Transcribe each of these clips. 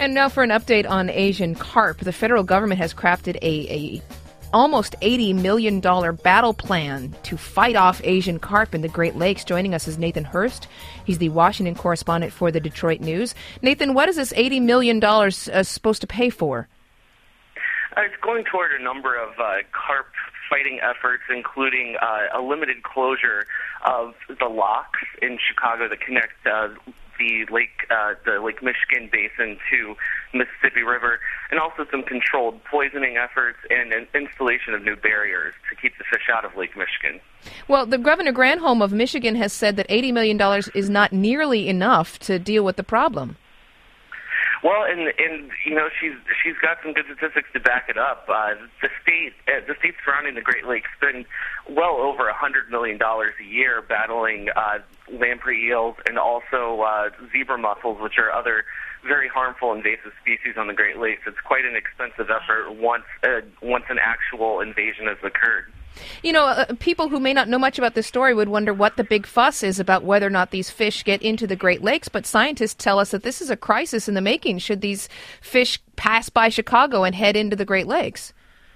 And now for an update on Asian carp. The federal government has crafted a almost $80 million battle plan to fight off Asian carp in the Great Lakes. Joining us is Nathan Hurst. He's the Washington correspondent for the Detroit News. Nathan, what is this $80 million supposed to pay for? It's going toward a number of carp fighting efforts, including a limited closure of the locks in Chicago that connect the Lake Michigan basin to Mississippi River, and also some controlled poisoning efforts and an installation of new barriers to keep the fish out of Lake Michigan. Well, the Governor Granholm of Michigan has said that $80 million is not nearly enough to deal with the problem. Well, and you know, she's got some good statistics to back it up. The states surrounding the Great Lakes spend well over $100 million a year battling lamprey eels and also zebra mussels, which are other very harmful invasive species on the Great Lakes. It's quite an expensive effort once an actual invasion has occurred. You know, people who may not know much about this story would wonder what the big fuss is about whether or not these fish get into the Great Lakes, but scientists tell us that this is a crisis in the making should these fish pass by Chicago and head into the Great Lakes.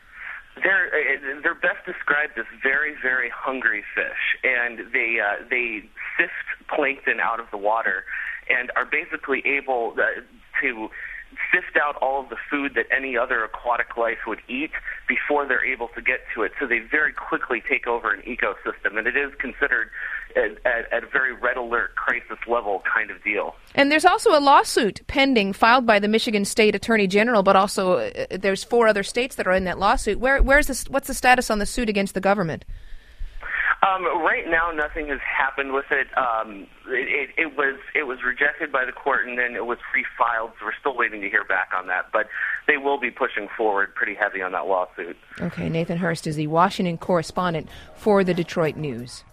They're best described as very, very hungry fish, and they sift plankton out of the water and are basically able to sift out all of the food that any other aquatic life would eat before they're able to get to it. So they very quickly take over an ecosystem, and it is considered at a very red alert crisis level kind of deal. And there's also a lawsuit pending filed by the Michigan State Attorney General, but also there's 4 other states that are in that lawsuit. Where's this? What's the status on the suit against the government? Right now, nothing has happened with it. It was rejected by the court, and then it was refiled. So we're still waiting to hear back on that. But they will be pushing forward pretty heavy on that lawsuit. Okay, Nathan Hurst is the Washington correspondent for the Detroit News.